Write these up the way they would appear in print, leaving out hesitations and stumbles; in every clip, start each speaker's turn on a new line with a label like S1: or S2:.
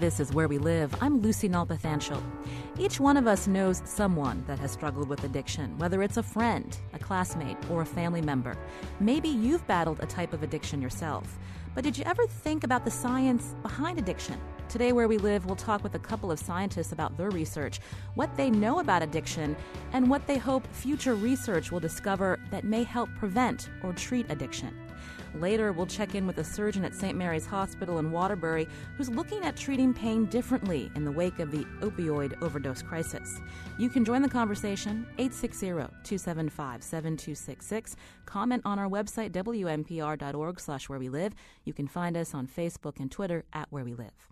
S1: This is Where We Live. I'm Lucy Nalpathanchel. Each one of us knows someone that has struggled with addiction, whether it's a friend, a classmate, or a family member. Maybe you've battled a type of addiction yourself. But did you ever think about the science behind addiction? Today, Where We Live, we'll talk with a couple of scientists about their research, what they know about addiction, and what they hope future research will discover that may help prevent or treat addiction. Later, we'll check in with a surgeon at St. Mary's Hospital in Waterbury who's looking at treating pain differently in the wake of the opioid overdose crisis. You can join the conversation, 860-275-7266. Comment on our website, wnpr.org/where we live. You can find us on Facebook and Twitter at Where We Live.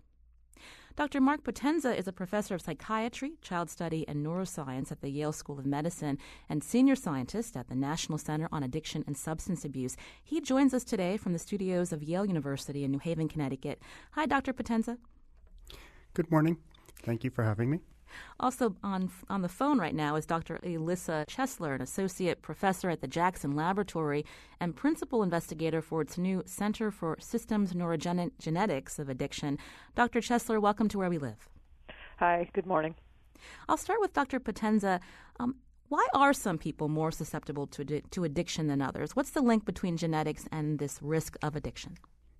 S1: Dr. Mark Potenza is a professor of psychiatry, child study, and neuroscience at the Yale School of Medicine and senior scientist at the National Center on Addiction and Substance Abuse. He joins us today from the studios of Yale University in New Haven, Connecticut. Hi, Dr. Potenza.
S2: Good morning. Thank you for having me.
S1: Also on the phone right now is Dr. Elissa Chesler, an associate professor at the Jackson Laboratory and principal investigator for its new Center for Systems Neurogenetics of Addiction. Dr. Chesler, welcome to Where We Live.
S3: Hi, good morning.
S1: I'll start with Dr. Potenza. Why are some people more susceptible to addiction than others? What's the link between genetics and this risk of addiction?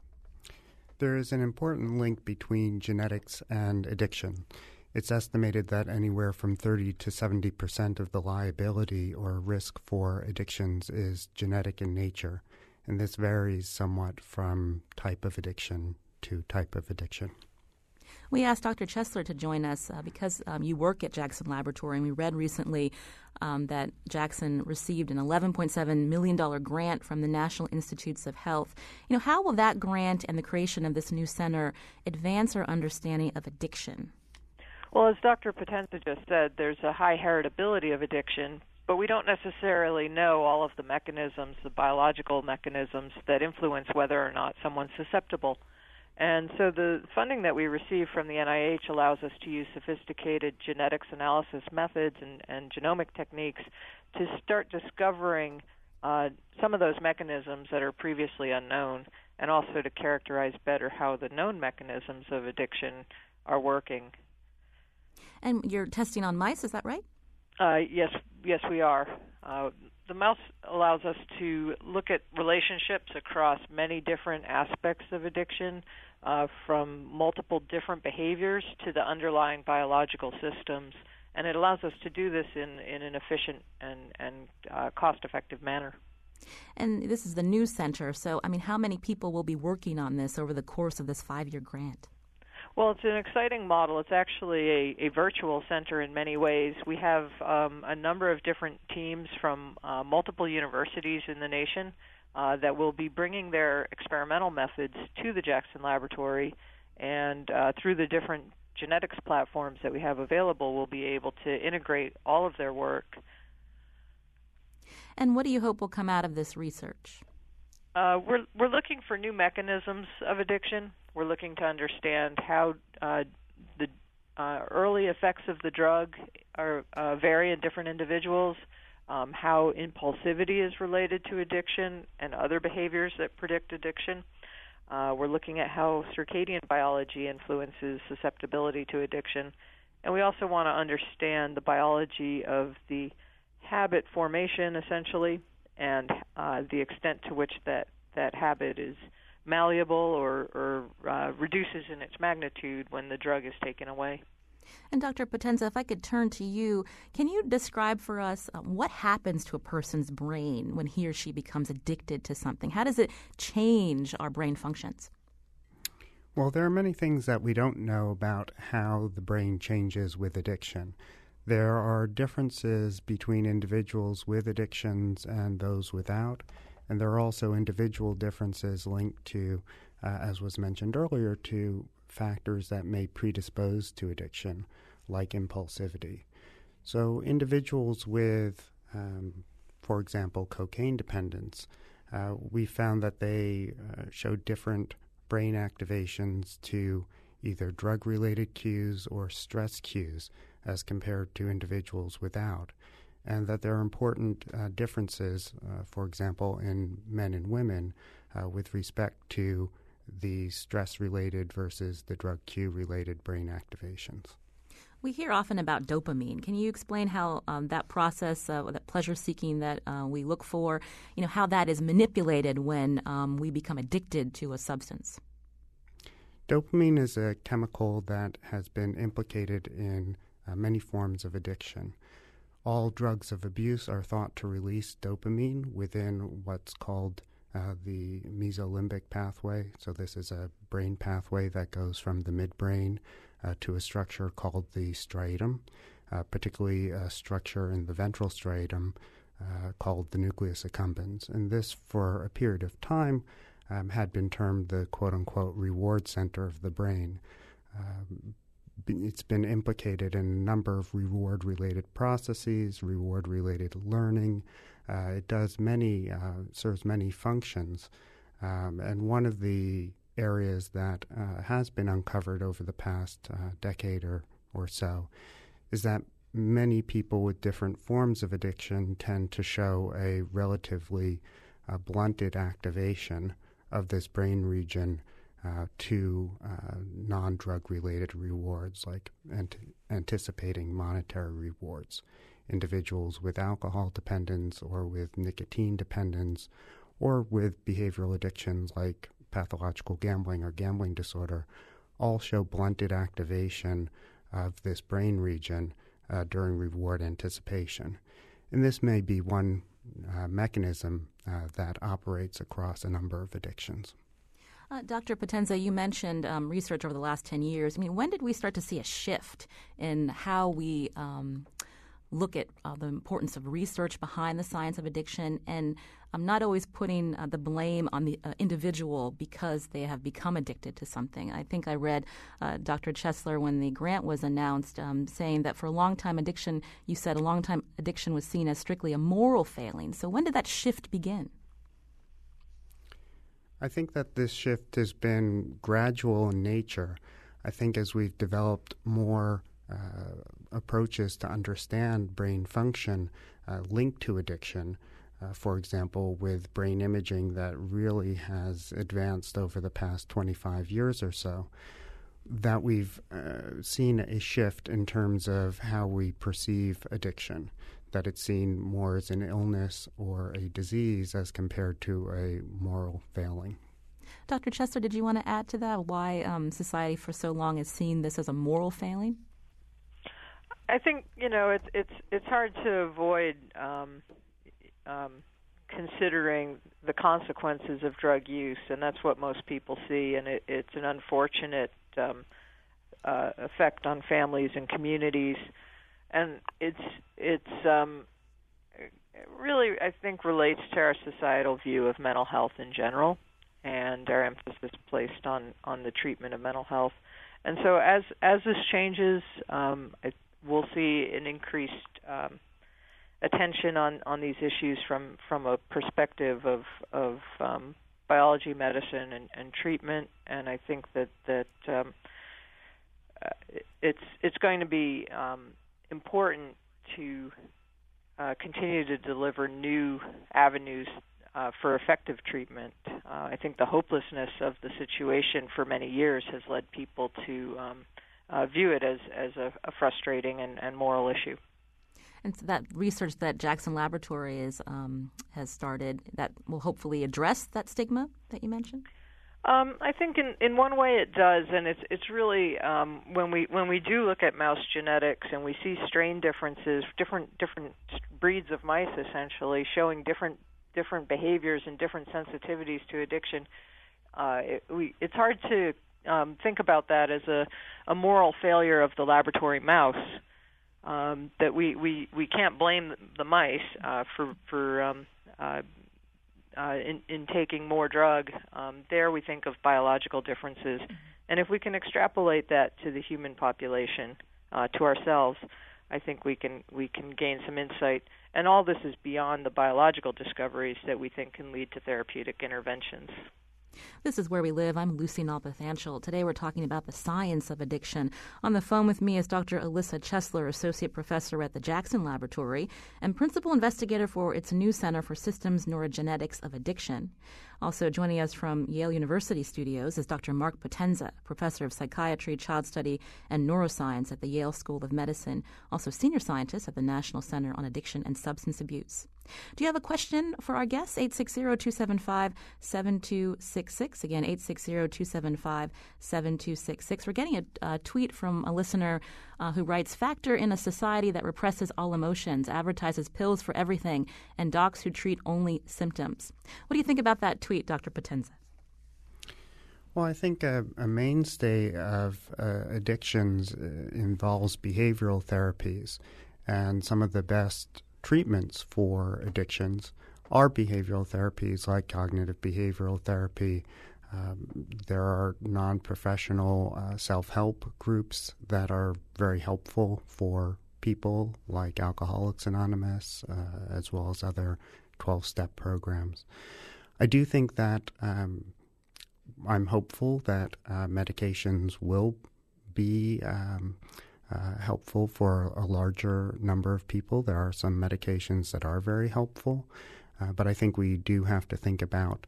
S2: There is an important link between genetics and addiction. It's estimated that anywhere from 30 to 70% of the liability or risk for addictions is genetic in nature, and this varies somewhat from type of addiction to type of addiction.
S1: We asked Dr. Chesler to join us because you work at Jackson Laboratory, and we read recently that Jackson received an $11.7 million grant from the National Institutes of Health. You know, how will that grant and the creation of this new center advance our understanding of addiction?
S3: Well, as Dr. Potenza just said, there's a high heritability of addiction, but we don't necessarily know all of the mechanisms, the biological mechanisms that influence whether or not someone's susceptible. And so the funding that we receive from the NIH allows us to use sophisticated genetics analysis methods and genomic techniques to start discovering some of those mechanisms that are previously unknown, and also to characterize better how the known mechanisms of addiction are working.
S1: And you're testing on mice, is that right?
S3: Yes, we are. The mouse allows us to look at relationships across many different aspects of addiction, from multiple different behaviors to the underlying biological systems, and it allows us to do this in an efficient and cost-effective manner.
S1: And this is the new center, so, how many people will be working on this over the course of this 5-year grant?
S3: Well, it's an exciting model. It's actually a virtual center in many ways. We have a number of different teams from multiple universities in the nation that will be bringing their experimental methods to the Jackson Laboratory, and through the different genetics platforms that we have available, we'll be able to integrate all of their work.
S1: And what do you hope will come out of this research?
S3: We're looking for new mechanisms of addiction. We're looking to understand how the early effects of the drug vary in different individuals, how impulsivity is related to addiction and other behaviors that predict addiction. We're looking at how circadian biology influences susceptibility to addiction. And we also want to understand the biology of the habit formation, essentially, and the extent to which that habit is malleable or reduces in its magnitude when the drug is taken away.
S1: And Dr. Potenza, if I could turn to you, can you describe for us what happens to a person's brain when he or she becomes addicted to something? How does it change our brain functions?
S2: Well, there are many things that we don't know about how the brain changes with addiction. There are differences between individuals with addictions and those without, and there are also individual differences linked to, as was mentioned earlier, to factors that may predispose to addiction, like impulsivity. So individuals with, for example, cocaine dependence, we found that they showed different brain activations to either drug-related cues or stress cues as compared to individuals without, and that there are important differences, for example, in men and women with respect to the stress-related versus the drug cue-related brain activations.
S1: We hear often about dopamine. Can you explain how that process, that pleasure-seeking that we look for, how that is manipulated when we become addicted to a substance?
S2: Dopamine is a chemical that has been implicated in many forms of addiction. All drugs of abuse are thought to release dopamine within what's called the mesolimbic pathway. So this is a brain pathway that goes from the midbrain to a structure called the striatum, particularly a structure in the ventral striatum called the nucleus accumbens. And this, for a period of time, had been termed the quote-unquote reward center of the brain. It's been implicated in a number of reward-related processes, reward-related learning. It does serves many functions. And one of the areas that has been uncovered over the past decade or so is that many people with different forms of addiction tend to show a relatively blunted activation of this brain region to non-drug-related rewards, like anticipating monetary rewards. Individuals with alcohol dependence or with nicotine dependence or with behavioral addictions like pathological gambling or gambling disorder all show blunted activation of this brain region during reward anticipation. And this may be one mechanism that operates across a number of addictions.
S1: Dr. Potenza, you mentioned research over the last 10 years. When did we start to see a shift in how we look at the importance of research behind the science of addiction, and I'm not always putting the blame on the individual because they have become addicted to something. I think I read Dr. Chesler, when the grant was announced, saying that for a long time addiction, you said a long time addiction was seen as strictly a moral failing. So when did that shift begin?
S2: I think that this shift has been gradual in nature. I think as we've developed more approaches to understand brain function linked to addiction, for example, with brain imaging that really has advanced over the past 25 years or so, that we've seen a shift in terms of how we perceive addiction, that it's seen more as an illness or a disease as compared to a moral failing.
S1: Dr. Chesler, did you want to add to that, why society for so long has seen this as a moral failing?
S3: I think it's hard to avoid considering the consequences of drug use, and that's what most people see, and it's an unfortunate effect on families and communities, and it really, I think, relates to our societal view of mental health in general and our emphasis placed on the treatment of mental health. And so as this changes, we'll see an increased attention on these issues from a perspective of biology, medicine, and treatment. And I think that it's going to be important to continue to deliver new avenues for effective treatment. I think the hopelessness of the situation for many years has led people to view it as a frustrating and moral issue.
S1: And so that research that Jackson Laboratory has started, that will hopefully address that stigma that you mentioned?
S3: I think in one way it does, and it's really when we do look at mouse genetics and we see strain differences, different breeds of mice essentially showing different behaviors and different sensitivities to addiction. It's hard to think about that as a moral failure of the laboratory mouse. That we can't blame the mice for in taking more drug. There we think of biological differences, and if we can extrapolate that to the human population, to ourselves, I think we can gain some insight. And all this is beyond the biological discoveries that we think can lead to therapeutic interventions.
S1: This is Where We Live. I'm Lucy Nalpathanchel. Today we're talking about the science of addiction. On the phone with me is Dr. Alyssa Chesler, Associate Professor at the Jackson Laboratory and Principal Investigator for its new Center for Systems Neurogenetics of Addiction. Also joining us from Yale University Studios is Dr. Mark Potenza, professor of psychiatry, child study, and neuroscience at the Yale School of Medicine, also senior scientist at the National Center on Addiction and Substance Abuse. Do you have a question for our guests? 860-275-7266. Again, 860-275-7266. We're getting a tweet from a listener who writes, "Factor in a society that represses all emotions, advertises pills for everything, and docs who treat only symptoms." What do you think about that tweet, Dr. Potenza?
S2: Well, I think a mainstay of addictions involves behavioral therapies, and some of the best treatments for addictions are behavioral therapies like cognitive behavioral therapy. There are non-professional self-help groups that are very helpful for people like Alcoholics Anonymous, as well as other 12-step programs. I do think that I'm hopeful that medications will be helpful for a larger number of people. There are some medications that are very helpful, but I think we do have to think about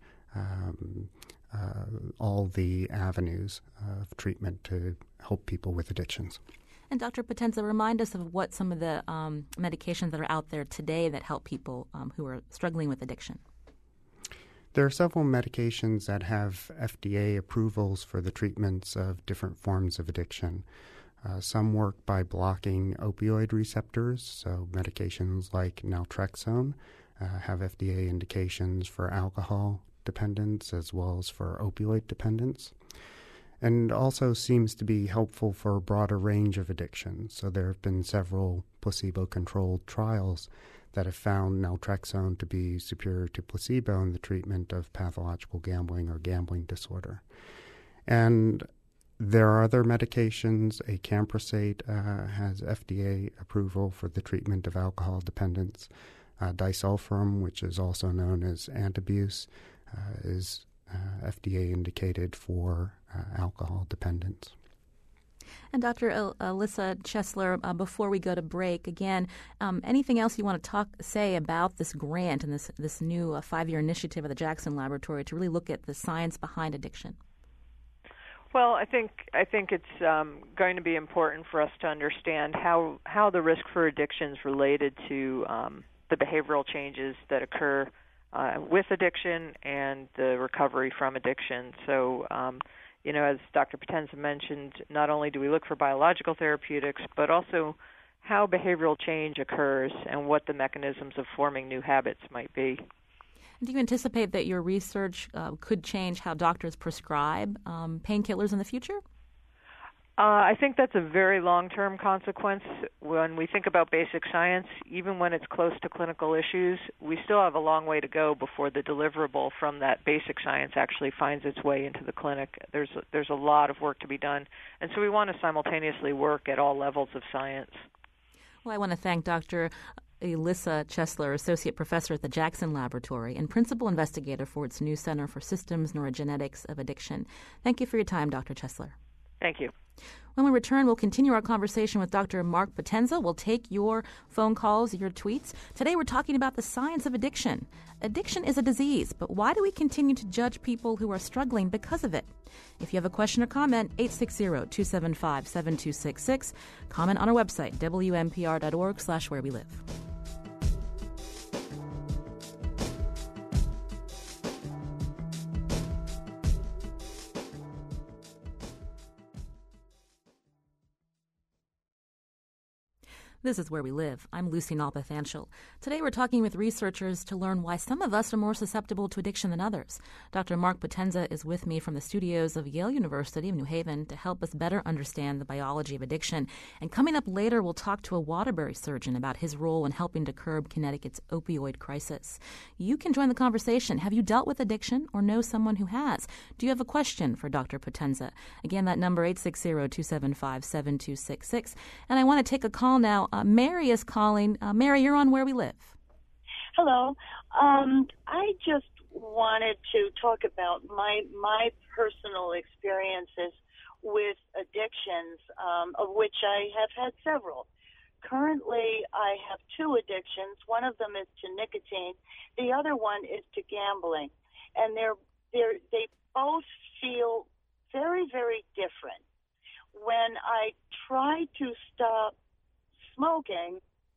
S2: all the avenues of treatment to help people with addictions.
S1: And Dr. Potenza, remind us of what some of the medications that are out there today that help people who are struggling with addiction.
S2: There are several medications that have FDA approvals for the treatments of different forms of addiction. Some work by blocking opioid receptors, so medications like naltrexone have FDA indications for alcohol dependence as well as for opioid dependence, and also seems to be helpful for a broader range of addictions. So there have been several placebo-controlled trials that have found naltrexone to be superior to placebo in the treatment of pathological gambling or gambling disorder. And there are other medications. Acamprosate has FDA approval for the treatment of alcohol dependence. Disulfiram, which is also known as Antabuse, is FDA indicated for alcohol dependence.
S1: And Dr. Alyssa Chesler, before we go to break, again, anything else you want to say about this grant and this new 5-year initiative of the Jackson Laboratory to really look at the science behind addiction?
S3: Well, I think it's going to be important for us to understand how the risk for addiction is related to the behavioral changes that occur with addiction and the recovery from addiction. So, as Dr. Potenza mentioned, not only do we look for biological therapeutics, but also how behavioral change occurs and what the mechanisms of forming new habits might be.
S1: Do you anticipate that your research could change how doctors prescribe painkillers in the future?
S3: I think that's a very long-term consequence. When we think about basic science, even when it's close to clinical issues, we still have a long way to go before the deliverable from that basic science actually finds its way into the clinic. There's a lot of work to be done, and so we want to simultaneously work at all levels of science.
S1: Well, I want to thank Dr. Alyssa Chesler, Associate Professor at the Jackson Laboratory and Principal Investigator for its new Center for Systems Neurogenetics of Addiction. Thank you for your time, Dr. Chesler.
S3: Thank you.
S1: When we return, we'll continue our conversation with Dr. Mark Potenza. We'll take your phone calls, your tweets. Today we're talking about the science of addiction. Addiction is a disease, but why do we continue to judge people who are struggling because of it? If you have a question or comment, 860-275-7266. Comment on our website, WNPR.org/wherewelive. This is Where We Live. I'm Lucy Nalpathanchel. Today we're talking with researchers to learn why some of us are more susceptible to addiction than others. Dr. Mark Potenza is with me from the studios of Yale University of New Haven to help us better understand the biology of addiction. And coming up later, we'll talk to a Waterbury surgeon about his role in helping to curb Connecticut's opioid crisis. You can join the conversation. Have you dealt with addiction or know someone who has? Do you have a question for Dr. Potenza? Again, that number, 860-275-7266. And I want to take a call now. Mary is calling. Mary, you're on Where We Live.
S4: Hello. I just wanted to talk about my personal experiences with addictions, of which I have had several. Currently, I have two addictions. One of them is to nicotine. The other one is to gambling. and they both feel very, very different. When I try to stop smoking,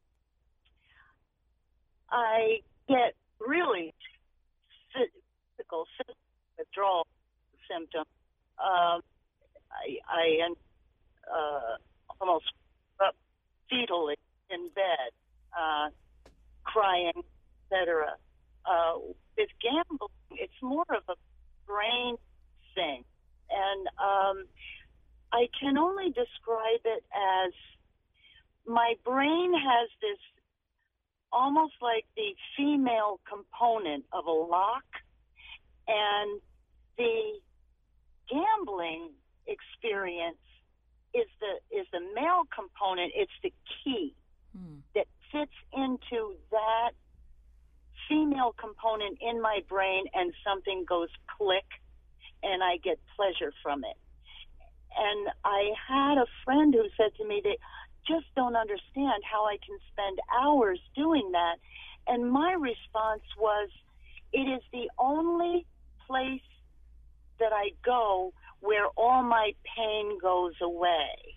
S4: I get really physical withdrawal symptoms. I almost up fetally in bed, crying, etc. With gambling, it's more of a brain thing, and I can only describe it as my brain has this almost like the female component of a lock, and the gambling experience is the male component. It's the key that fits into that female component in my brain, and something goes click, and I get pleasure from it. And I had a friend who said to me, they just don't understand how I can spend hours doing that. And my response was, it is the only place that I go where all my pain goes away.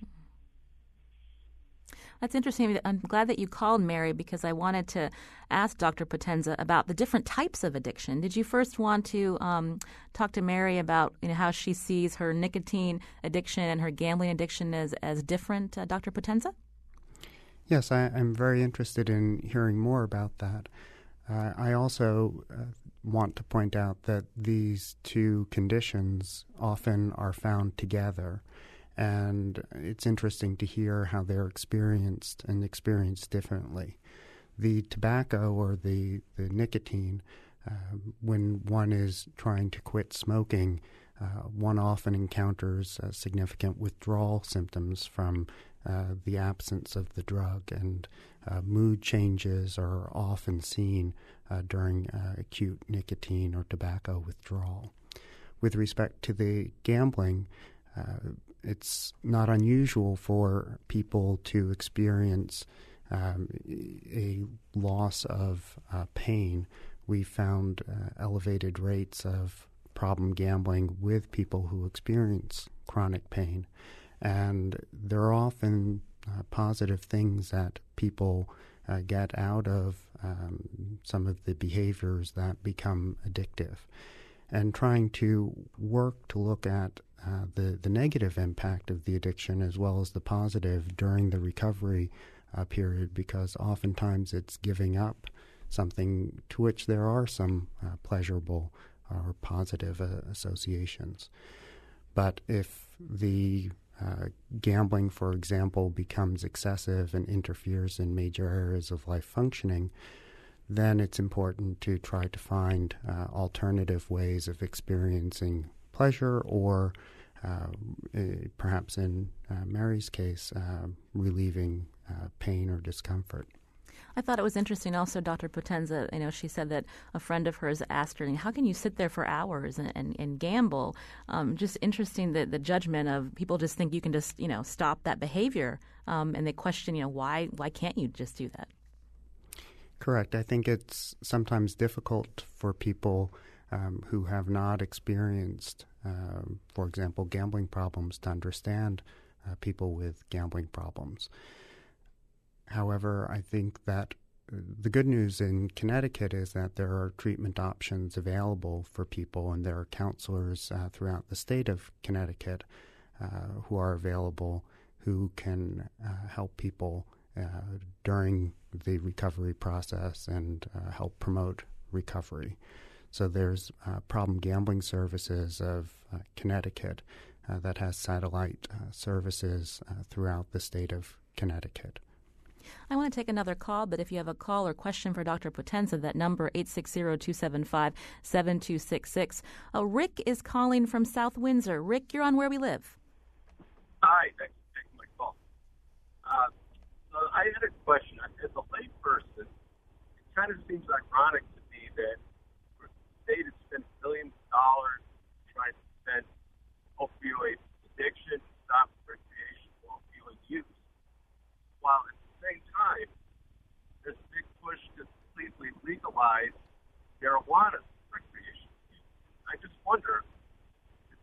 S1: That's interesting. I'm glad that you called, Mary, because I wanted to ask Dr. Potenza about the different types of addiction. Did you first want to talk to Mary about how she sees her nicotine addiction and her gambling addiction as different, Dr. Potenza?
S2: Yes, I'm very interested in hearing more about that. I also want to point out that these two conditions often are found together, and it's interesting to hear how they're experienced differently. The tobacco or the nicotine, when one is trying to quit smoking, one often encounters significant withdrawal symptoms from the absence of the drug, and mood changes are often seen during acute nicotine or tobacco withdrawal. With respect to the gambling, it's not unusual for people to experience a loss of pain. We found elevated rates of problem gambling with people who experience chronic pain. And there are often positive things that people get out of some of the behaviors that become addictive. And trying to work to look at the negative impact of the addiction as well as the positive during the recovery period, because oftentimes it's giving up something to which there are some pleasurable or positive associations. But if the gambling, for example, becomes excessive and interferes in major areas of life functioning, then it's important to try to find alternative ways of experiencing pleasure, or perhaps in Mary's case, relieving pain or discomfort.
S1: I thought it was interesting also, Dr. Potenza, she said that a friend of hers asked her, how can you sit there for hours and gamble? Just interesting the judgment of people just think you can just, stop that behavior. And they question, why can't you just do that?
S2: Correct. I think it's sometimes difficult for people who have not experienced, for example, gambling problems to understand people with gambling problems. However, I think that the good news in Connecticut is that there are treatment options available for people, and there are counselors throughout the state of Connecticut who are available who can help people during the recovery process and help promote recovery. So there's Problem Gambling Services of Connecticut that has satellite services throughout the state of Connecticut.
S1: I want to take another call, but if you have a call or question for Dr. Potenza, that number 860-275-7266. Rick is calling from South Windsor. Rick, you're on Where We Live.
S5: Hi, thanks for taking my call. So I had a question. As a layperson, it kind of seems ironic to me that the state has spent billions of dollars trying to prevent opioid addiction, stop recreational opioid use, while at the same time, there's a big push to completely legalize marijuana recreation use.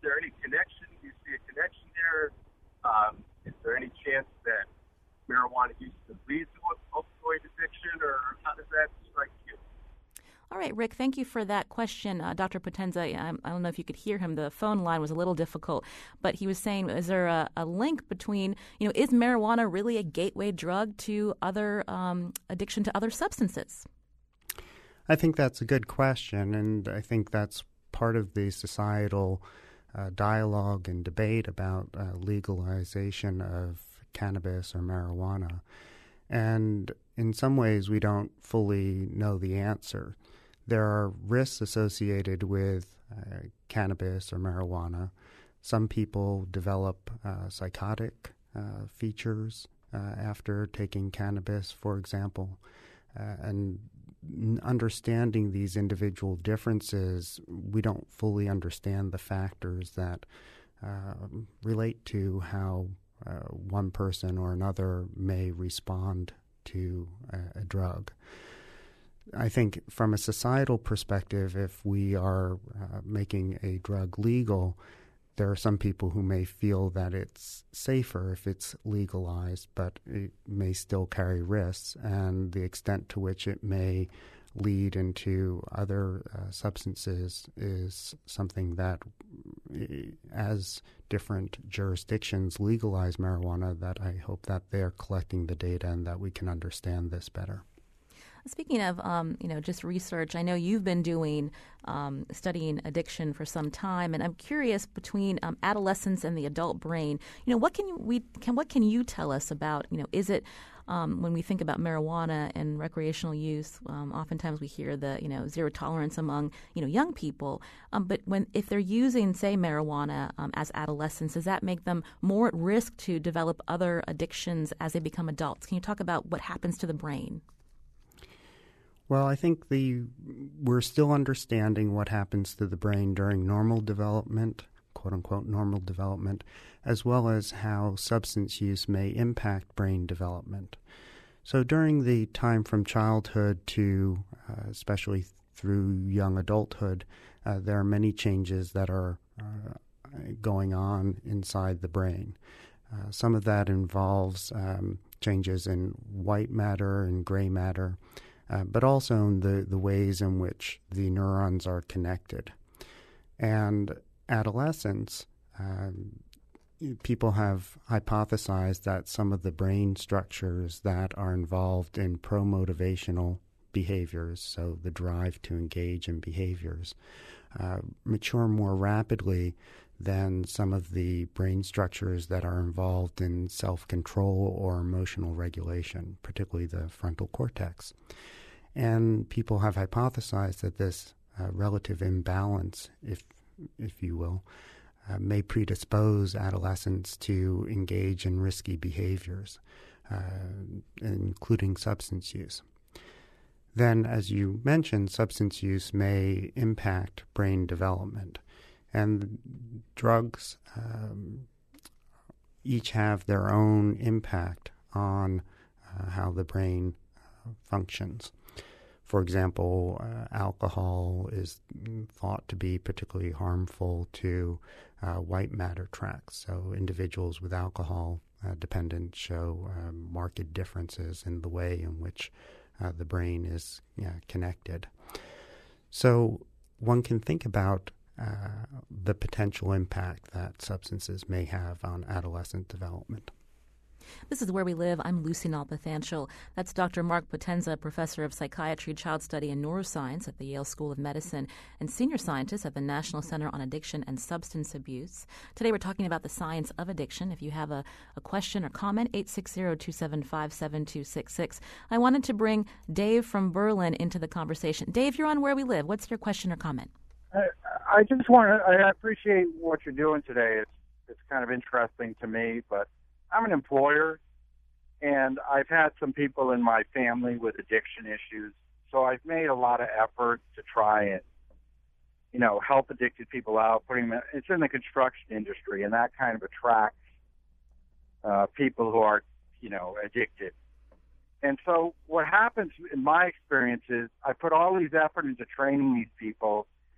S5: there any connection? Do you see a connection there? Is there any chance that marijuana use could lead to opioid addiction, or how does that strike you?
S1: All right, Rick, thank you for that question. Dr. Potenza, I don't know if you could hear him. The phone line was a little difficult, but he was saying, is there a link between, is marijuana really a gateway drug to other addiction to other substances?
S2: I think that's a good question, and I think that's part of the societal dialogue and debate about legalization of cannabis or marijuana. And in some ways, we don't fully know the answer. There are risks associated with cannabis or marijuana. Some people develop psychotic features after taking cannabis, for example. And understanding these individual differences, we don't fully understand the factors that relate to how one person or another may respond to a drug. I think from a societal perspective, if we are making a drug legal, there are some people who may feel that it's safer if it's legalized, but it may still carry risks, and the extent to which it may lead into other substances is something that, as different jurisdictions legalize marijuana, that I hope that they're collecting the data and that we can understand this better.
S1: Speaking of, just research, I know you've been doing studying addiction for some time, and I'm curious between adolescence and the adult brain. What can you tell us about? Is it when we think about marijuana and recreational use? Oftentimes we hear the zero tolerance among young people, but if they're using, say, marijuana as adolescents, does that make them more at risk to develop other addictions as they become adults? Can you talk about what happens to the brain?
S2: Well, I think we're still understanding what happens to the brain during normal development, quote-unquote normal development, as well as how substance use may impact brain development. So during the time from childhood to especially through young adulthood, there are many changes that are going on inside the brain. Some of that involves changes in white matter and gray matter, but also in the ways in which the neurons are connected. And adolescents, people have hypothesized that some of the brain structures that are involved in pro-motivational behaviors, so the drive to engage in behaviors, mature more rapidly than some of the brain structures that are involved in self-control or emotional regulation, particularly the frontal cortex. And people have hypothesized that this relative imbalance, if you will, may predispose adolescents to engage in risky behaviors, including substance use. Then, as you mentioned, substance use may impact brain development. And drugs each have their own impact on how the brain functions. For example, alcohol is thought to be particularly harmful to white matter tracts. So individuals with alcohol dependence show marked differences in the way in which the brain is connected. So one can think about the potential impact that substances may have on adolescent development.
S1: This is Where We Live. I'm Lucy Nalpathanchil. That's Dr. Mark Potenza, professor of psychiatry, child study, and neuroscience at the Yale School of Medicine and senior scientist at the National Center on Addiction and Substance Abuse. Today we're talking about the science of addiction. If you have a question or comment, 860-275-7266. I wanted to bring Dave from Berlin into the conversation. Dave, you're on Where We Live. What's your question or comment?
S6: I just want to, I appreciate what you're doing today. It's kind of interesting to me, but I'm an employer, and I've had some people in my family with addiction issues, so I've made a lot of effort to try and, help addicted people out. It's in the construction industry, and that kind of attracts people who are, addicted. And so what happens in my experience is I put all these effort into training these people,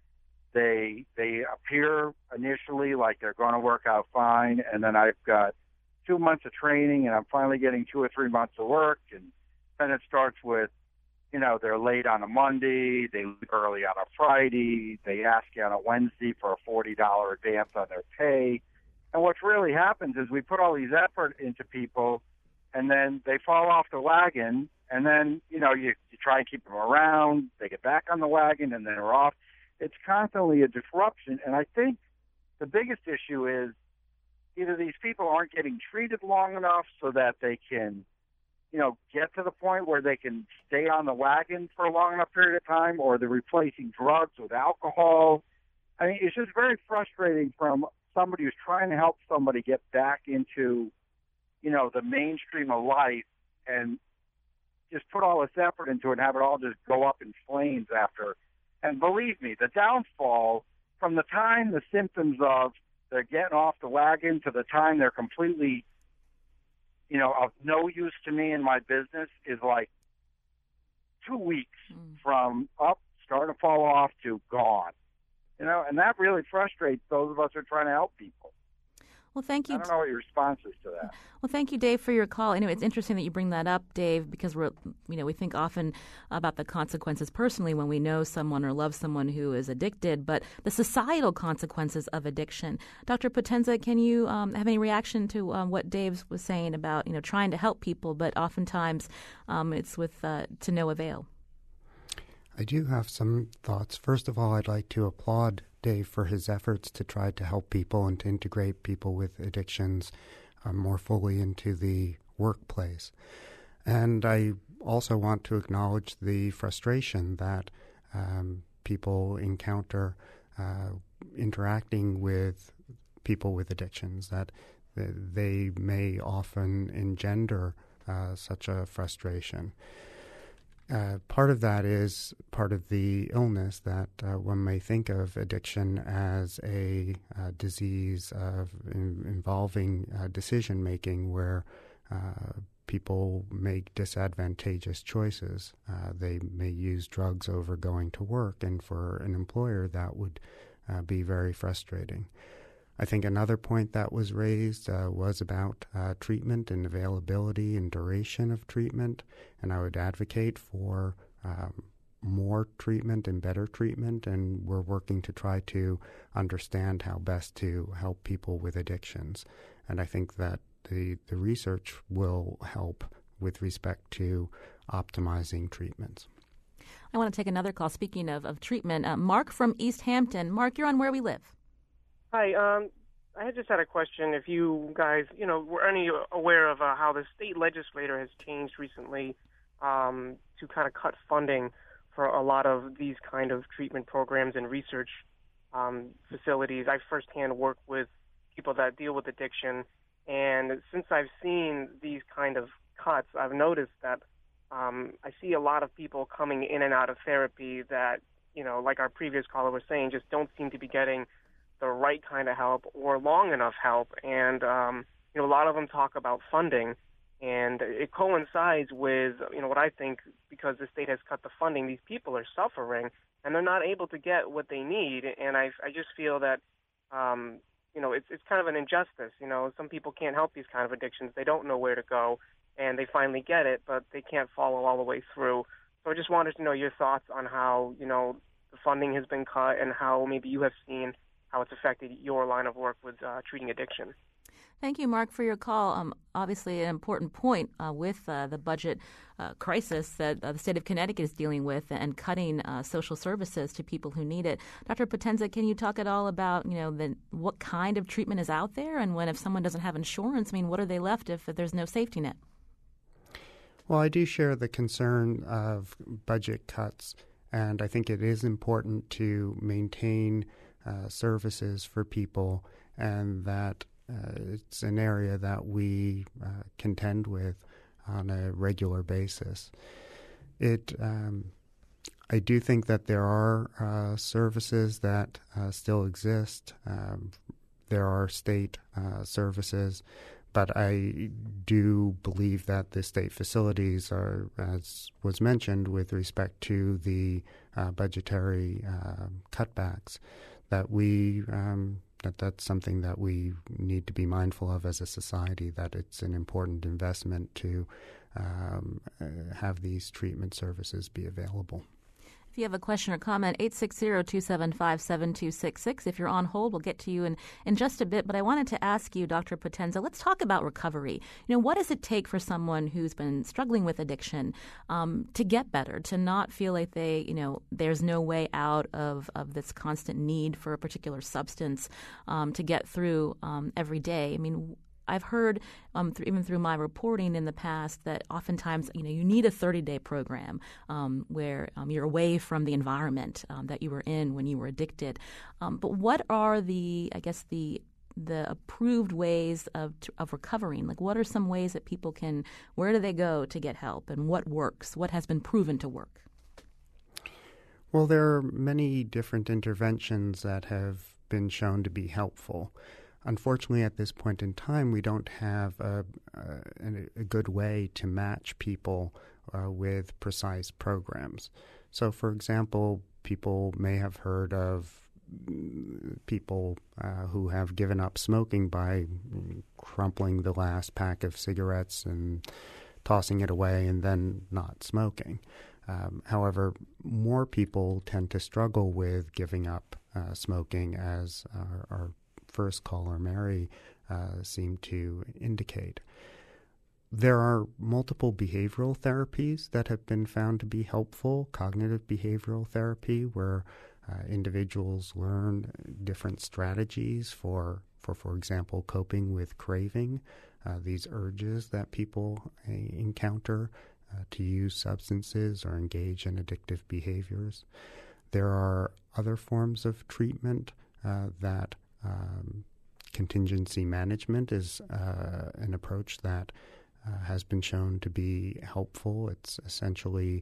S6: They appear initially like they're going to work out fine, and then I've got 2 months of training, and I'm finally getting 2 or 3 months of work, and then it starts with, they're late on a Monday, they leave early on a Friday, they ask you on a Wednesday for a $40 advance on their pay. And what's really happens is we put all these effort into people, and then they fall off the wagon, and then, you try and keep them around, they get back on the wagon, and then they're off. It's constantly a disruption, and I think the biggest issue is either these people aren't getting treated long enough so that they can, get to the point where they can stay on the wagon for a long enough period of time, or they're replacing drugs with alcohol. I mean, it's just very frustrating from somebody who's trying to help somebody get back into, the mainstream of life, and just put all this effort into it and have it all just go up in flames after. And believe me, the downfall from the time the symptoms of they're getting off the wagon to the time they're completely, of no use to me in my business is like 2 weeks from up, starting to fall off to gone. And that really frustrates those of us who are trying to help people.
S1: Well, thank you.
S6: I don't know what your response is to that.
S1: Well, thank you, Dave, for your call. It's interesting that you bring that up, Dave, because we think often about the consequences personally when we know someone or love someone who is addicted, but the societal consequences of addiction. Dr. Potenza, can you have any reaction to what Dave was saying about trying to help people, but oftentimes it's with to no avail?
S2: I do have some thoughts. First of all, I'd like to applaud Dave for his efforts to try to help people and to integrate people with addictions more fully into the workplace. And I also want to acknowledge the frustration that people encounter interacting with people with addictions, that they may often engender such a frustration. Part of that is part of the illness that one may think of addiction as a disease involving decision-making where people make disadvantageous choices. They may use drugs over going to work, and for an employer that would be very frustrating. I think another point that was raised was about treatment and availability and duration of treatment, and I would advocate for more treatment and better treatment, and we're working to try to understand how best to help people with addictions. And I think that the research will help with respect to optimizing treatments.
S1: I want to take another call. Speaking of treatment, Mark from East Hampton. Mark, you're on Where We Live.
S7: Hi, I just had a question. If you guys, were any aware of how the state legislature has changed recently to kind of cut funding for a lot of these kind of treatment programs and research facilities. I firsthand work with people that deal with addiction, and since I've seen these kind of cuts, I've noticed that I see a lot of people coming in and out of therapy that, like our previous caller was saying, just don't seem to be getting the right kind of help or long enough help. And, a lot of them talk about funding, and it coincides with, what I think, because the state has cut the funding, these people are suffering and they're not able to get what they need. And I just feel that, it's kind of an injustice. Some people can't help these kind of addictions. They don't know where to go, and they finally get it, but they can't follow all the way through. So I just wanted to know your thoughts on how, the funding has been cut and how maybe you have seen how it's affected your line of work with treating addiction.
S1: Thank you, Mark, for your call. Obviously, an important point with the budget crisis that the state of Connecticut is dealing with and cutting social services to people who need it. Dr. Potenza, can you talk at all about, what kind of treatment is out there, and if someone doesn't have insurance, what are they left if there's no safety net?
S2: Well, I do share the concern of budget cuts, and I think it is important to maintain services for people, and that it's an area that we contend with on a regular basis. I do think that there are services that still exist. There are state services, But I do believe that the state facilities are, as was mentioned with respect to the budgetary cutbacks, that that's something that we need to be mindful of as a society, that it's an important investment to have these treatment services be available.
S1: If you have a question or comment, 860-275-7266. If you're on hold, we'll get to you in just a bit. But I wanted to ask you, Dr. Potenza, let's talk about recovery. What does it take for someone who's been struggling with addiction to get better, to not feel like there's no way out of this constant need for a particular substance to get through every day? I mean, I've heard, even through my reporting in the past, that oftentimes, you need a 30-day program where you're away from the environment that you were in when you were addicted. But what are the approved ways of recovering? Like, what are some ways that people where do they go to get help, and what works? What has been proven to work?
S2: Well, there are many different interventions that have been shown to be helpful. Unfortunately, at this point in time, we don't have a good way to match people with precise programs. So, for example, people may have heard of people who have given up smoking by crumpling the last pack of cigarettes and tossing it away and then not smoking. However, more people tend to struggle with giving up smoking, as our first caller, Mary, seemed to indicate. There are multiple behavioral therapies that have been found to be helpful. Cognitive behavioral therapy, where individuals learn different strategies for example, coping with craving, these urges that people encounter to use substances or engage in addictive behaviors. There are other forms of treatment that contingency management is an approach that has been shown to be helpful. It's essentially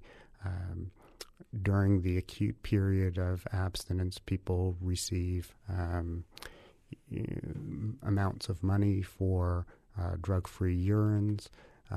S2: during the acute period of abstinence, people receive amounts of money for drug-free urines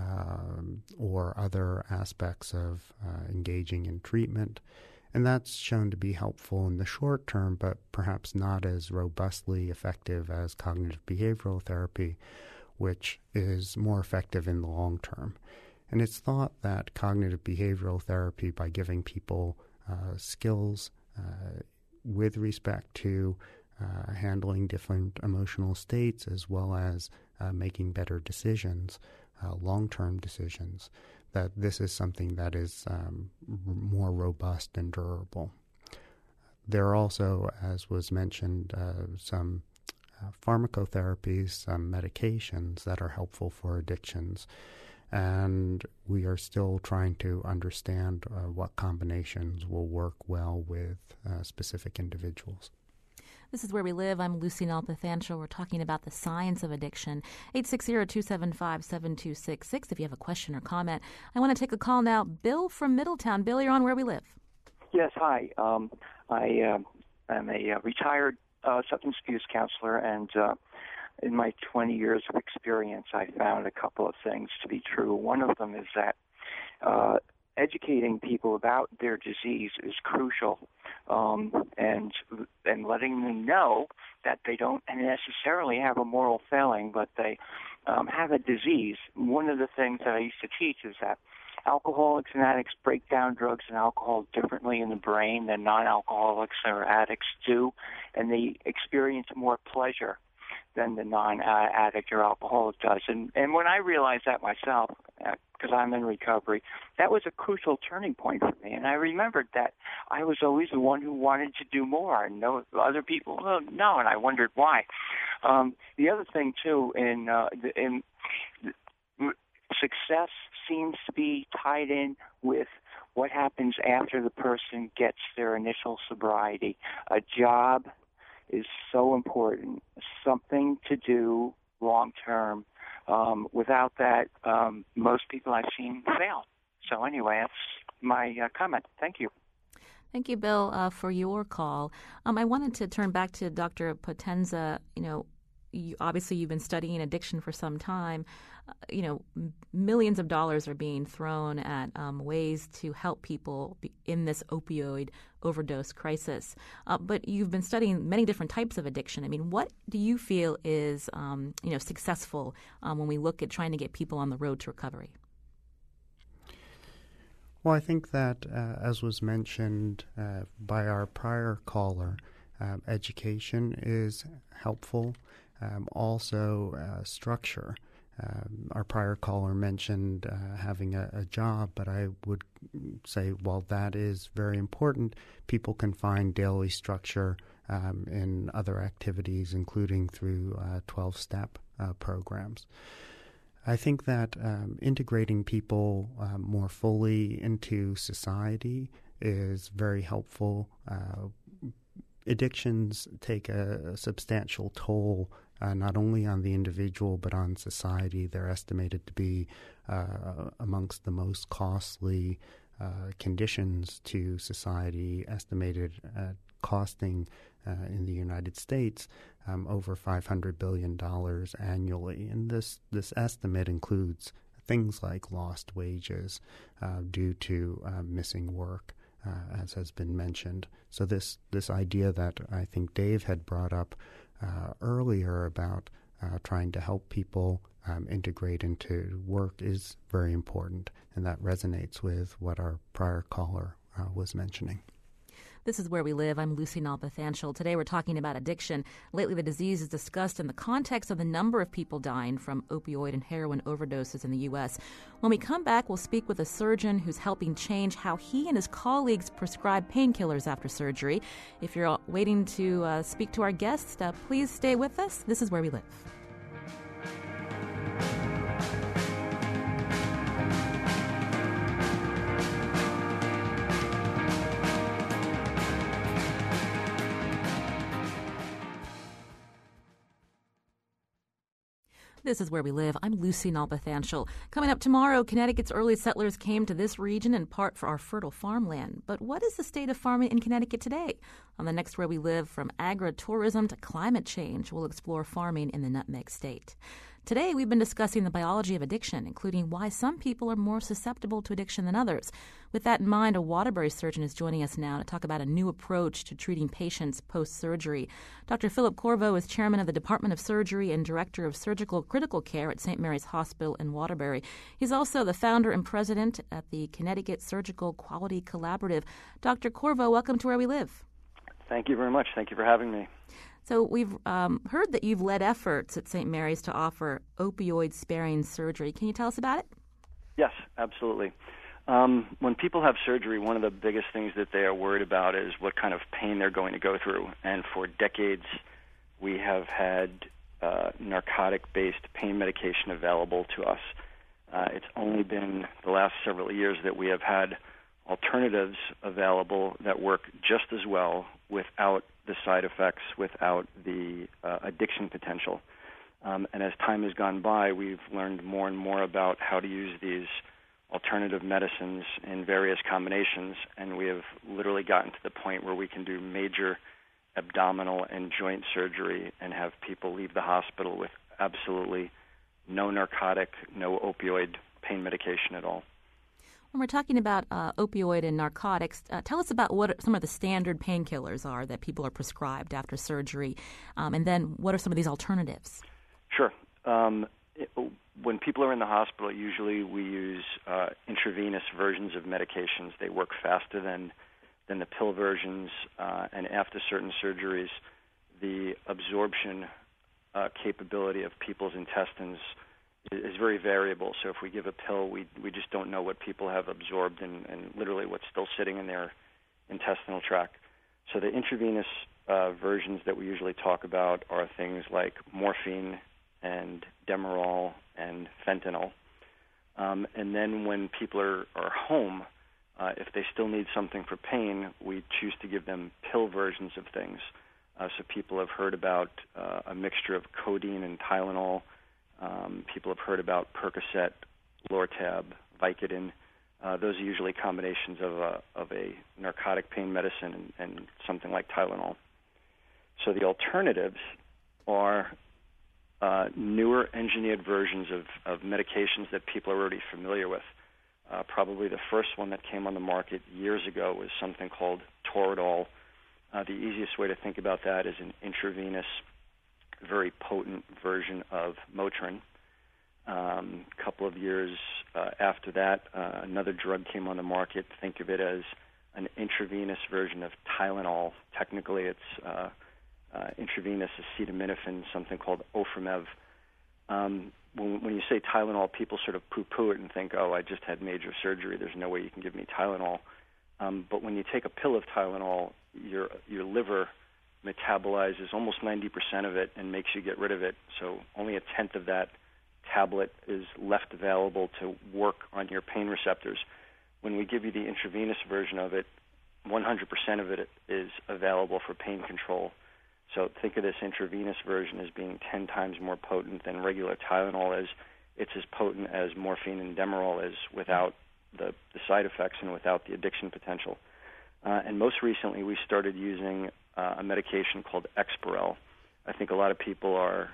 S2: or other aspects of engaging in treatment. And that's shown to be helpful in the short term, but perhaps not as robustly effective as cognitive behavioral therapy, which is more effective in the long term. And it's thought that cognitive behavioral therapy, by giving people skills with respect to handling different emotional states, as well as making better decisions, long-term decisions, that this is something that is more robust and durable. There are also, as was mentioned, some pharmacotherapies, some medications that are helpful for addictions, and we are still trying to understand what combinations will work well with specific individuals.
S1: This is Where We Live. I'm Lucy Nalpathanchel. We're talking about the science of addiction. 860-275-7266 if you have a question or comment. I want to take a call now. Bill from Middletown. Bill, you're on Where We Live.
S8: Yes, hi. I am a retired substance abuse counselor, and in my 20 years of experience, I found a couple of things to be true. One of them is that educating people about their disease is crucial, and letting them know that they don't necessarily have a moral failing, but they have a disease. One of the things that I used to teach is that alcoholics and addicts break down drugs and alcohol differently in the brain than non-alcoholics or addicts do, and they experience more pleasure than the non-addict or alcoholic does. And when I realized that myself, because I'm in recovery, that was a crucial turning point for me. And I remembered that I was always the one who wanted to do more, and no other people, no, and I wondered why. The other thing, too, in success seems to be tied in with what happens after the person gets their initial sobriety. A job is so important, something to do long term. Without that, most people I've seen fail. So anyway, that's my comment. Thank you.
S1: Thank you, Bill, for your call. I wanted to turn back to Dr. Potenza. obviously you've been studying addiction for some time. Millions of dollars are being thrown at ways to help people in this opioid overdose crisis. But you've been studying many different types of addiction. I mean, what do you feel is, successful when we look at trying to get people on the road to recovery?
S2: Well, I think that, as was mentioned by our prior caller, education is helpful. Also, structure. Our prior caller mentioned having a job, but I would say while that is very important, people can find daily structure in other activities, including through 12-step programs. I think that integrating people more fully into society is very helpful. Addictions take a substantial toll not only on the individual but on society. They're estimated to be amongst the most costly conditions to society, estimated at costing in the United States over $500 billion annually. And this estimate includes things like lost wages due to missing work, as has been mentioned. So this idea that I think Dave had brought up earlier about trying to help people integrate into work is very important, and that resonates with what our prior caller was mentioning.
S1: This is Where We Live. I'm Lucy Nalpathanchel. Today we're talking about addiction. Lately the disease is discussed in the context of the number of people dying from opioid and heroin overdoses in the U.S. When we come back, we'll speak with a surgeon who's helping change how he and his colleagues prescribe painkillers after surgery. If you're waiting to speak to our guests, please stay with us. This is Where We Live. This is Where We Live. I'm Lucy Nalpathanchel. Coming up tomorrow, Connecticut's early settlers came to this region in part for our fertile farmland. But what is the state of farming in Connecticut today? On the next Where We Live, from agritourism to climate change, we'll explore farming in the Nutmeg State. Today, we've been discussing the biology of addiction, including why some people are more susceptible to addiction than others. With that in mind, a Waterbury surgeon is joining us now to talk about a new approach to treating patients post-surgery. Dr. Philip Corvo is chairman of the Department of Surgery and director of surgical critical care at St. Mary's Hospital in Waterbury. He's also the founder and president at the Connecticut Surgical Quality Collaborative. Dr. Corvo, welcome to Where We Live.
S9: Thank you very much. Thank you for having me.
S1: So we've heard that you've led efforts at St. Mary's to offer opioid-sparing surgery. Can you tell us about it?
S9: Yes, absolutely. When people have surgery, one of the biggest things that they are worried about is what kind of pain they're going to go through. And for decades, we have had narcotic-based pain medication available to us. It's only been the last several years that we have had alternatives available that work just as well without the side effects, without the addiction potential. And as time has gone by, we've learned more and more about how to use these alternative medicines in various combinations, and we have literally gotten to the point where we can do major abdominal and joint surgery and have people leave the hospital with absolutely no narcotic, no opioid pain medication at all.
S1: When we're talking about opioid and narcotics, tell us about what some of the standard painkillers are that people are prescribed after surgery, and then what are some of these alternatives?
S9: Sure. When people are in the hospital, usually we use intravenous versions of medications. They work faster than the pill versions, and after certain surgeries, the absorption capability of people's intestines is very variable. So if we give a pill, we just don't know what people have absorbed and literally what's still sitting in their intestinal tract. So the intravenous versions that we usually talk about are things like morphine and Demerol and fentanyl. And then when people are home, if they still need something for pain, we choose to give them pill versions of things. So people have heard about a mixture of codeine and Tylenol. People have heard about Percocet, Lortab, Vicodin. Those are usually combinations of a narcotic pain medicine and something like Tylenol. So the alternatives are newer engineered versions of medications that people are already familiar with. Probably the first one that came on the market years ago was something called Toradol. The easiest way to think about that is an intravenous, very potent version of Motrin. A couple of years after that, another drug came on the market. Think of it as an intravenous version of Tylenol. Technically, it's intravenous acetaminophen, something called Oframev. When you say Tylenol, people sort of poo-poo it and think, oh, I just had major surgery. There's no way you can give me Tylenol. But when you take a pill of Tylenol, your liver metabolizes almost 90% of it and makes you get rid of it. So only a tenth of that tablet is left available to work on your pain receptors. When we give you the intravenous version of it, 100% of it is available for pain control. So think of this intravenous version as being 10 times more potent than regular Tylenol is. It's as potent as morphine and Demerol is without the side effects and without the addiction potential. And most recently, we started using a medication called Exparel. I think a lot of people are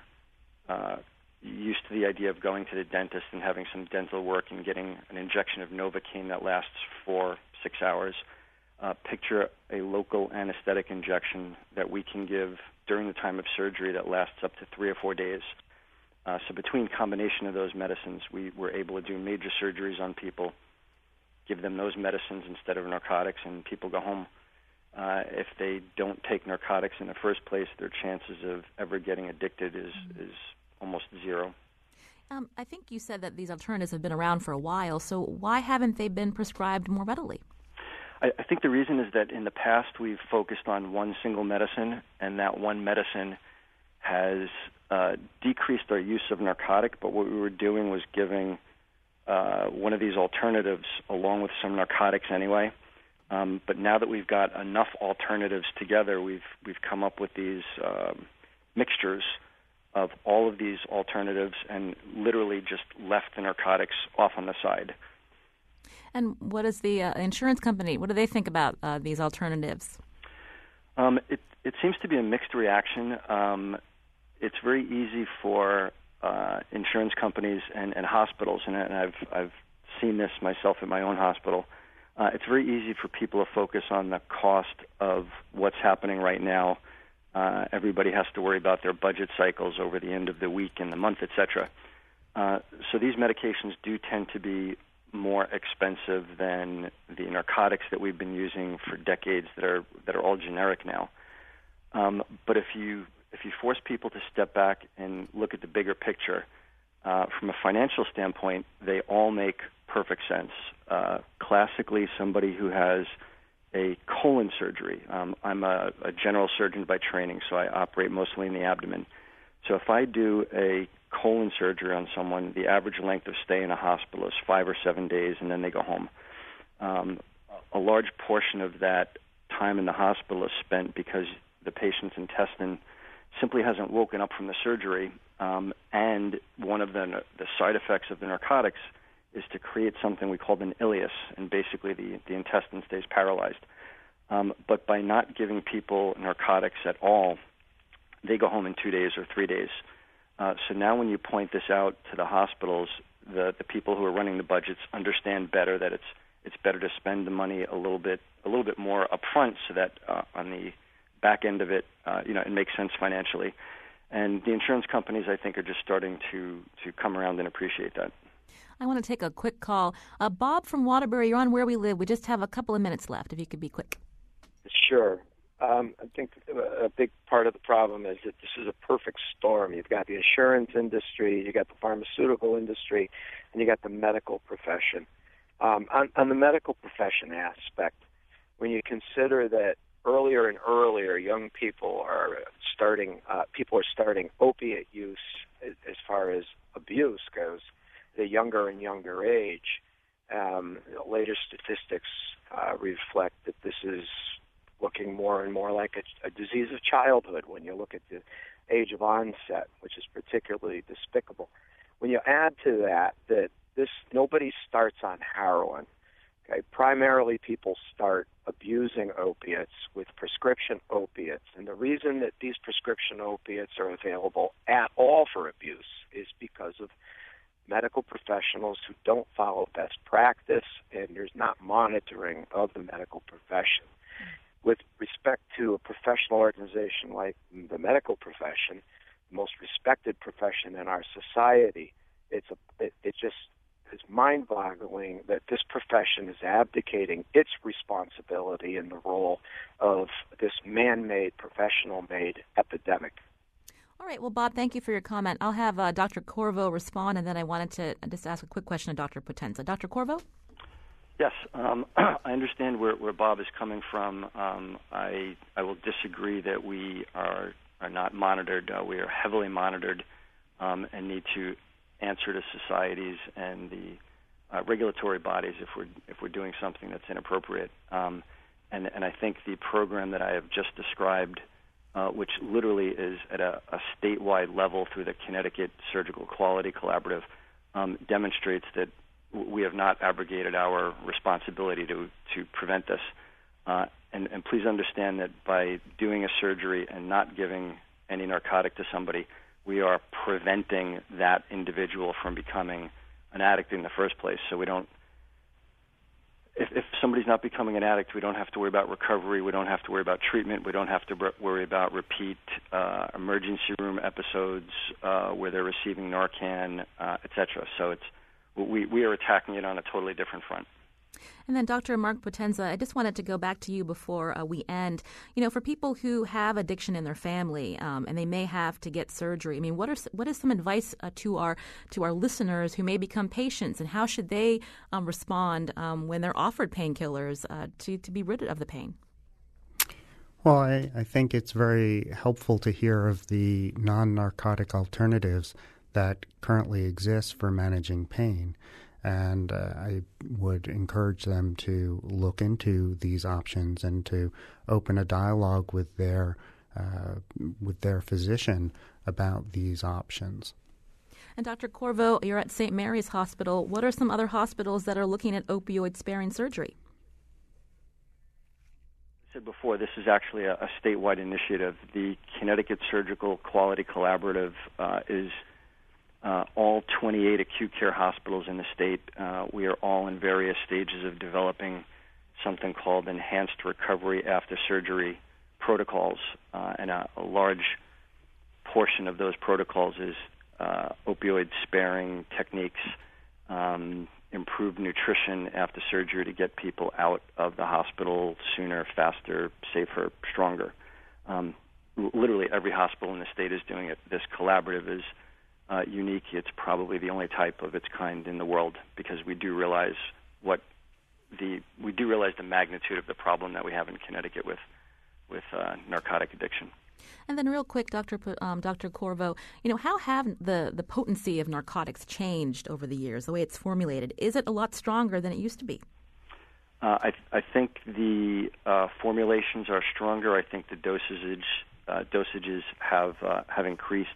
S9: used to the idea of going to the dentist and having some dental work and getting an injection of Novocaine that lasts 4-6 hours. Picture a local anesthetic injection that we can give during the time of surgery that lasts up to 3 or 4 days. So between combination of those medicines, we were able to do major surgeries on people, give them those medicines instead of narcotics, and people go home. If they don't take narcotics in the first place, their chances of ever getting addicted is almost zero.
S1: I think you said that these alternatives have been around for a while, so why haven't they been prescribed more readily?
S9: I think the reason is that in the past we've focused on one single medicine, and that one medicine has decreased our use of narcotic, but what we were doing was giving one of these alternatives along with some narcotics anyway. But now that we've got enough alternatives together, we've come up with these mixtures of all of these alternatives and literally just left the narcotics off on the side.
S1: And what does the insurance company, what do they think about these alternatives?
S9: It seems to be a mixed reaction. It's very easy for insurance companies and hospitals, and I've seen this myself at my own hospital. It's very easy for people to focus on the cost of what's happening right now. Everybody has to worry about their budget cycles over the end of the week and the month, etc. So these medications do tend to be more expensive than the narcotics that we've been using for decades that are all generic now. But if you force people to step back and look at the bigger picture, from a financial standpoint, they all make perfect sense. Classically, somebody who has a colon surgery. I'm a general surgeon by training, so I operate mostly in the abdomen. So if I do a colon surgery on someone, the average length of stay in a hospital is 5 or 7 days, and then they go home. A large portion of that time in the hospital is spent because the patient's intestine simply hasn't woken up from the surgery, and one of the side effects of the narcotics is to create something we call an ileus, and basically the intestine stays paralyzed. But by not giving people narcotics at all, they go home in 2 days or 3 days. So now when you point this out to the hospitals, the people who are running the budgets understand better that it's better to spend the money a little bit more upfront, so that on the back end of it, it makes sense financially. And the insurance companies, I think, are just starting to come around and appreciate that.
S1: I want to take a quick call. Bob from Waterbury, you're on Where We Live. We just have a couple of minutes left, if you could be quick.
S10: Sure. I think a big part of the problem is that this is a perfect storm. You've got the insurance industry, you got the pharmaceutical industry, and you got the medical profession. On the medical profession aspect, when you consider that earlier and earlier young people are starting opiate use as far as abuse goes, the younger and younger age, later statistics reflect that this is looking more and more like a disease of childhood when you look at the age of onset, which is particularly despicable. When you add to that this nobody starts on heroin, Okay, primarily people start abusing opiates with prescription opiates. And the reason that these prescription opiates are available at all for abuse is because of medical professionals who don't follow best practice, and there's not monitoring of the medical profession. With respect to a professional organization like the medical profession, the most respected profession in our society, it just is mind-boggling that this profession is abdicating its responsibility in the role of this man-made, professional-made epidemic.
S1: All right. Well, Bob, thank you for your comment. I'll have Dr. Corvo respond, and then I wanted to just ask a quick question of Dr. Potenza. Dr. Corvo?
S9: Yes, I understand where Bob is coming from. I will disagree that we are not monitored. We are heavily monitored and need to answer to societies and the regulatory bodies if we're doing something that's inappropriate. And I think the program that I have just described, which literally is at a statewide level through the Connecticut Surgical Quality Collaborative, demonstrates that we have not abrogated our responsibility to prevent this. And please understand that by doing a surgery and not giving any narcotic to somebody, we are preventing that individual from becoming an addict in the first place. So we don't, if somebody's not becoming an addict, we don't have to worry about recovery. We don't have to worry about treatment. We don't have to worry about repeat emergency room episodes where they're receiving Narcan, et cetera. So we are attacking it on a totally different front.
S1: And then Dr. Mark Potenza, I just wanted to go back to you before we end. You know, for people who have addiction in their family and they may have to get surgery, I mean, what is some advice to our listeners who may become patients, and how should they respond when they're offered painkillers to be rid of the pain?
S2: Well, I think it's very helpful to hear of the non-narcotic alternatives that currently exist for managing pain. And I would encourage them to look into these options and to open a dialogue with their physician about these options.
S1: And Dr. Corvo, you're at St. Mary's Hospital. What are some other hospitals that are looking at opioid-sparing surgery?
S9: I said before, this is actually a statewide initiative. The Connecticut Surgical Quality Collaborative is all 28 acute care hospitals in the state. We are all in various stages of developing something called enhanced recovery after surgery protocols, and a large portion of those protocols is opioid-sparing techniques, improved nutrition after surgery to get people out of the hospital sooner, faster, safer, stronger. Literally every hospital in the state is doing it. This collaborative is unique. It's probably the only type of its kind in the world, because we do realize the magnitude of the problem that we have in Connecticut with narcotic addiction.
S1: And then real quick, Dr. Corvo, you know, how have the potency of narcotics changed over the years, the way it's formulated? Is it a lot stronger than it used to be?
S9: I think the formulations are stronger. I think the dosages have increased.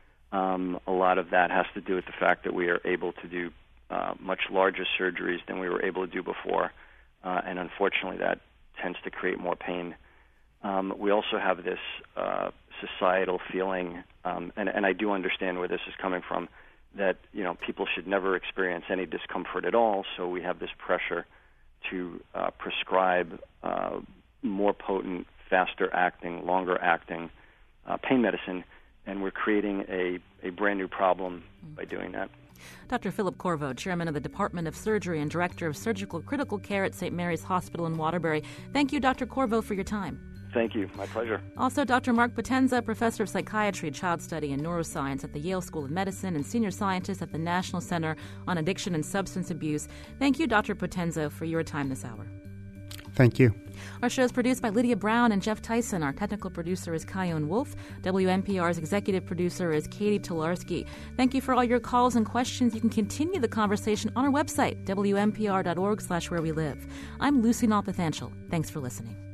S9: A lot of that has to do with the fact that we are able to do much larger surgeries than we were able to do before, and unfortunately that tends to create more pain. We also have this societal feeling, and I do understand where this is coming from, that people should never experience any discomfort at all, so we have this pressure to prescribe more potent, faster acting, longer acting pain medicine. And we're creating a brand new problem by doing that.
S1: Dr. Philip Corvo, Chairman of the Department of Surgery and Director of Surgical Critical Care at St. Mary's Hospital in Waterbury. Thank you, Dr. Corvo, for your time.
S9: Thank you. My pleasure.
S1: Also, Dr. Mark Potenza, Professor of Psychiatry, Child Study, and Neuroscience at the Yale School of Medicine and Senior Scientist at the National Center on Addiction and Substance Abuse. Thank you, Dr. Potenza, for your time this hour.
S2: Thank you.
S1: Our show is produced by Lydia Brown and Jeff Tyson. Our technical producer is Kyone Wolf. WNPR's executive producer is Katie Tolarski. Thank you for all your calls and questions. You can continue the conversation on our website, WNPR.org/wherewelive. I'm Lucy Nalpathanchel. Thanks for listening.